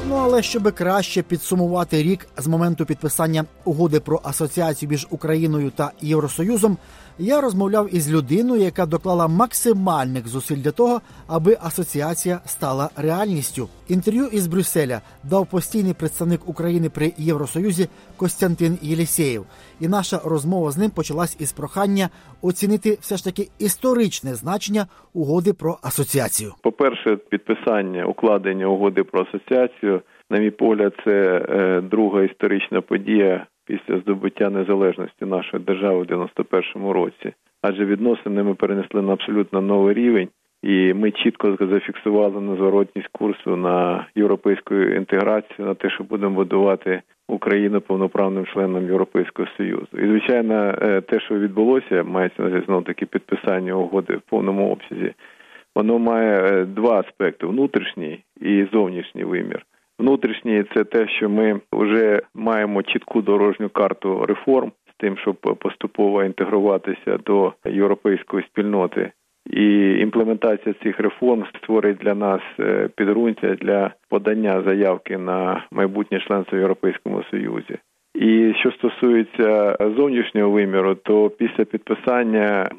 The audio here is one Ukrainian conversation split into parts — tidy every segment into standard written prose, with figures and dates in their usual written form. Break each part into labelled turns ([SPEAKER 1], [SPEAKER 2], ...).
[SPEAKER 1] Ну, але щоб краще підсумувати рік з моменту підписання угоди про асоціацію між Україною та Євросоюзом, я розмовляв із людиною, яка доклала максимальних зусиль для того, аби асоціація стала реальністю. Інтерв'ю із Брюсселя дав постійний представник України при Євросоюзі Костянтин Єлісєєв. І наша розмова з ним почалась із прохання оцінити все ж таки історичне значення угоди про асоціацію.
[SPEAKER 2] По-перше, підписання, укладення угоди про асоціацію, на мій погляд, це друга історична подія після здобуття незалежності нашої держави в 91-му році. Адже відносини ми перенесли на абсолютно новий рівень, і ми чітко зафіксували незворотність курсу на європейську інтеграцію, на те, що будемо будувати Україну повноправним членом Європейського Союзу. І, звичайно, те, що відбулося, мається на знову таки підписання угоди в повному обсязі, воно має два аспекти – внутрішній і зовнішній вимір. Внутрішній – це те, що ми вже маємо чітку дорожню карту реформ з тим, щоб поступово інтегруватися до європейської спільноти. І імплементація цих реформ створить для нас підґрунтя для подання заявки на майбутнє членство в Європейському Союзі. І що стосується зовнішнього виміру, то після підписання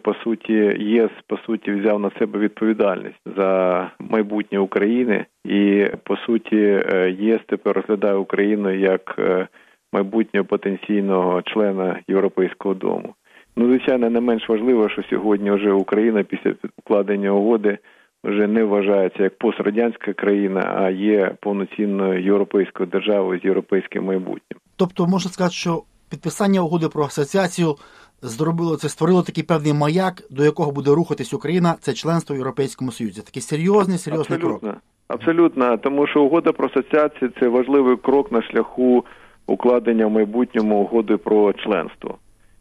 [SPEAKER 2] ЄС, по суті, взяв на себе відповідальність за майбутнє України. І, по суті, ЄС тепер розглядає Україну як майбутнього потенційного члена Європейського дому. Ну, звичайно, не менш важливо, що сьогодні вже Україна після укладення угоди вже не вважається як пострадянська країна, а є повноцінною європейською державою з європейським майбутнім.
[SPEAKER 1] Тобто можна сказати, що підписання угоди про асоціацію створило такий певний маяк, до якого буде рухатись Україна, це членство в Європейському Союзі. Такий серйозний крок.
[SPEAKER 2] Абсолютно, тому що угода про асоціацію – це важливий крок на шляху укладення в майбутньому угоди про членство.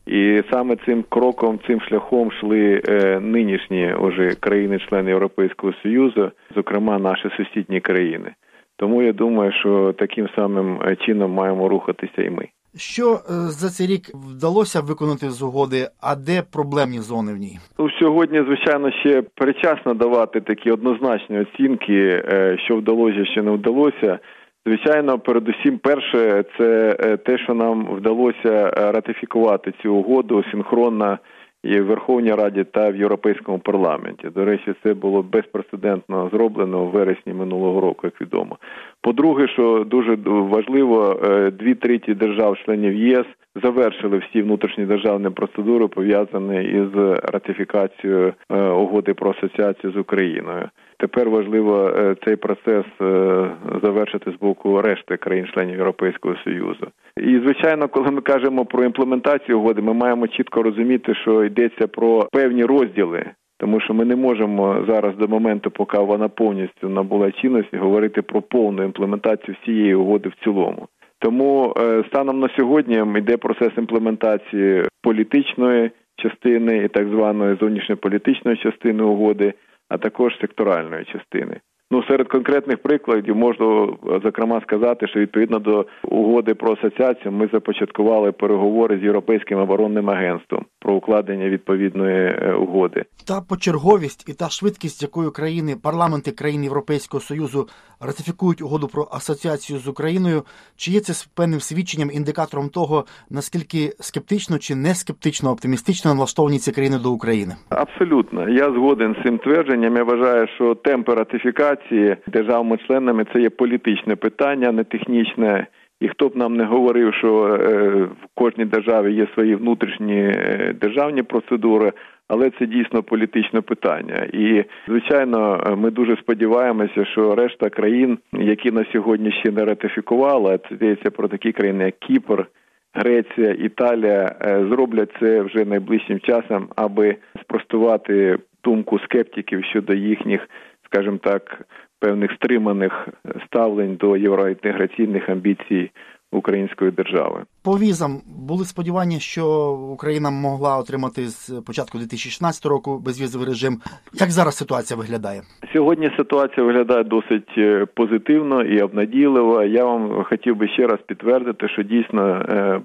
[SPEAKER 2] І саме цим кроком, цим шляхом йшли нинішні вже країни-члени Європейського Союзу, зокрема наші сусідні країни. Тому я думаю, що таким самим чином маємо рухатися і ми.
[SPEAKER 1] Що за цей рік вдалося виконати з угоди, а де проблемні зони в ній?
[SPEAKER 2] Сьогодні, звичайно, ще передчасно давати такі однозначні оцінки, що вдалося, що не вдалося. Звичайно, передусім, перше, це те, що нам вдалося ратифікувати цю угоду синхронно і в Верховній Раді та в Європейському парламенті. До речі, це було безпрецедентно зроблено в вересні минулого року, як відомо. По-друге, що дуже важливо, 2/3 держав-членів ЄС завершили всі внутрішні державні процедури, пов'язані із ратифікацією угоди про асоціацію з Україною. Тепер важливо цей процес завершити з боку решти країн-членів Європейського Союзу. І, звичайно, коли ми кажемо про імплементацію угоди, ми маємо чітко розуміти, що йдеться про певні розділи, тому що ми не можемо зараз до моменту, поки вона повністю набула чинності, говорити про повну імплементацію всієї угоди в цілому. Тому станом на сьогодні йде процес імплементації політичної частини і так званої зовнішньополітичної частини угоди, а також секторальної частини. Серед конкретних прикладів можна, зокрема, сказати, що відповідно до угоди про асоціацію ми започаткували переговори з Європейським оборонним агентством про укладення відповідної угоди.
[SPEAKER 1] Та почерговість і та швидкість, якою парламенти країн Європейського Союзу ратифікують угоду про асоціацію з Україною, чи є це певним свідченням, індикатором того, наскільки скептично чи не скептично, оптимістично налаштовані ці країни до України?
[SPEAKER 2] Абсолютно. Я згоден з цим твердженням. Я вважаю, що темпи ратифікації державами-членами – це є політичне питання, не технічне. І хто б нам не говорив, що в кожній державі є свої внутрішні державні процедури, але це дійсно політичне питання. І, звичайно, ми дуже сподіваємося, що решта країн, які на сьогодні ще не ратифікували, це йдеться про такі країни, як Кіпр, Греція, Італія, зроблять це вже найближчим часом, аби спростувати думку скептиків щодо їхніх, скажімо так, певних стриманих ставлень до євроінтеграційних амбіцій української держави.
[SPEAKER 1] По візам були сподівання, що Україна могла отримати з початку 2016 року безвізовий режим. Як зараз ситуація виглядає?
[SPEAKER 2] Сьогодні ситуація виглядає досить позитивно і обнадійливо. Я вам хотів би ще раз підтвердити, що дійсно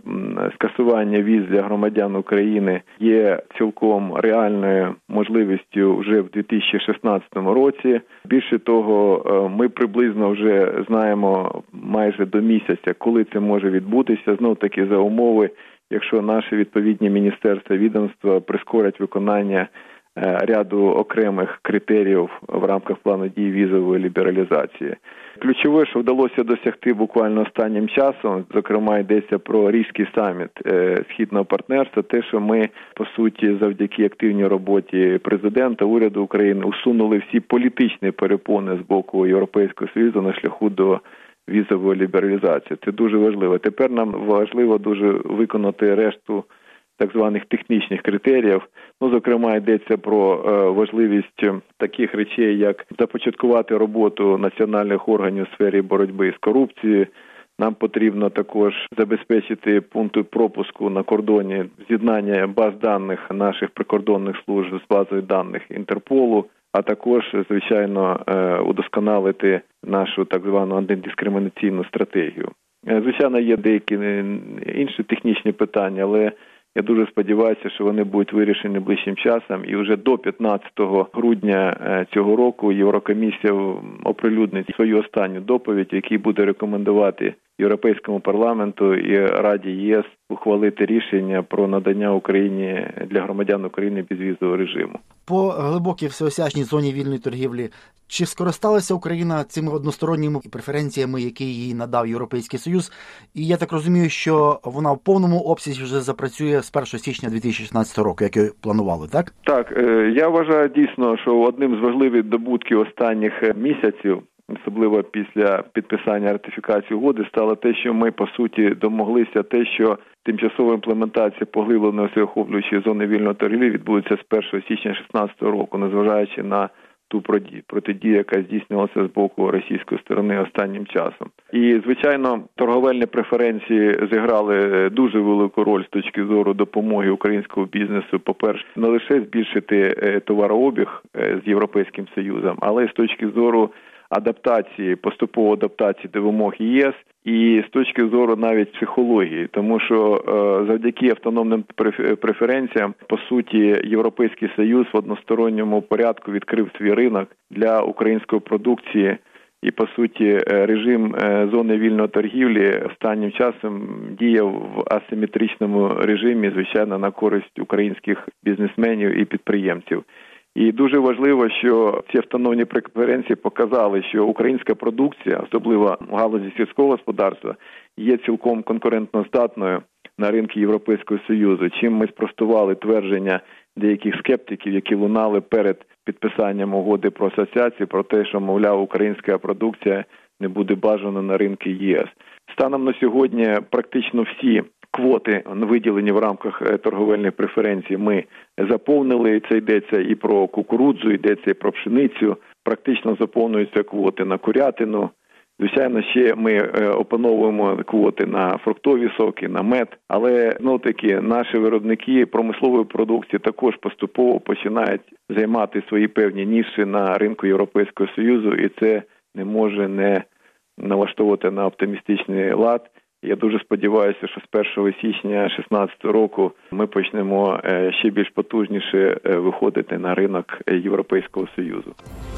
[SPEAKER 2] скасування віз для громадян України є цілком реальною можливістю вже в 2016 році. Більше того, ми приблизно вже знаємо майже до місяця, коли це може відбутися. Знов таки за умови, якщо наші відповідні міністерства, відомства прискорять виконання ряду окремих критеріїв в рамках плану дій візової лібералізації. Ключове, що вдалося досягти буквально останнім часом, зокрема йдеться про Ризький саміт Східного партнерства, те, що ми, по суті, завдяки активній роботі президента, уряду України, усунули всі політичні перепони з боку Європейського Союзу на шляху до візової лібералізації. Це дуже важливо. Тепер нам важливо дуже виконати решту так званих технічних критеріїв. Зокрема, йдеться про важливість таких речей, як започаткувати роботу національних органів у сфері боротьби з корупцією. Нам потрібно також забезпечити пункти пропуску на кордоні, з'єднання баз даних наших прикордонних служб з базою даних Інтерполу, а також, звичайно, удосконалити нашу так звану антидискримінаційну стратегію. Звичайно, є деякі інші технічні питання, але я дуже сподіваюся, що вони будуть вирішені ближчим часом. І вже до 15 грудня цього року Єврокомісія оприлюднить свою останню доповідь, який буде рекомендувати Європейському парламенту і Раді ЄС ухвалити рішення про надання Україні для громадян України безвізового режиму.
[SPEAKER 1] По глибокій всеосяжній зоні вільної торгівлі, чи скористалася Україна цими односторонніми преференціями, які їй надав Європейський Союз? І я так розумію, що вона в повному обсязі вже запрацює з 1 січня 2016 року, як і планували, так?
[SPEAKER 2] Так, я вважаю дійсно, що одним з важливих здобутків останніх місяців, особливо після підписання ратифікації угоди, стало те, що ми, по суті, домоглися те, що тимчасова імплементація поглибленої всеохоплюючої зони вільної торгівлі відбудеться з 1 січня 2016 року, незважаючи на ту протидію, яка здійснювалася з боку російської сторони останнім часом. І, звичайно, торговельні преференції зіграли дуже велику роль з точки зору допомоги українського бізнесу, по-перше, не лише збільшити товарообіг з Європейським Союзом, але й з точки зору адаптації, поступової адаптації до вимог ЄС і з точки зору навіть психології, тому що завдяки автономним преференціям, по суті, Європейський Союз в односторонньому порядку відкрив свій ринок для української продукції і, по суті, режим зони вільної торгівлі останнім часом діяв в асиметричному режимі, звичайно, на користь українських бізнесменів і підприємців. І дуже важливо, що ці автономні преференції показали, що українська продукція, особливо в галузі сільського господарства, є цілком конкурентноздатною на ринку Європейського Союзу, чим ми спростували твердження деяких скептиків, які лунали перед підписанням угоди про асоціацію, про те, що, мовляв, українська продукція не буде бажана на ринку ЄС. Станом на сьогодні практично всі квоти, виділені в рамках торговельних преференцій, ми заповнили. Це йдеться і про кукурудзу, йдеться і про пшеницю. Практично заповнюються квоти на курятину. Звичайно, ще ми опановуємо квоти на фруктові соки, на мед. Але, знов-таки, наші виробники промислової продукції також поступово починають займати свої певні ніші на ринку Європейського Союзу. І це не може не налаштовувати на оптимістичний лад. Я дуже сподіваюся, що з 1 січня 2016 року ми почнемо ще більш потужніше виходити на ринок Європейського Союзу.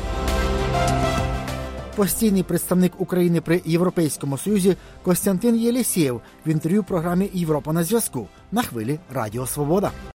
[SPEAKER 1] Постійний представник України при Європейському Союзі Костянтин Єлісєєв в інтерв'ю програмі «Європа на зв'язку» на хвилі Радіо Свобода.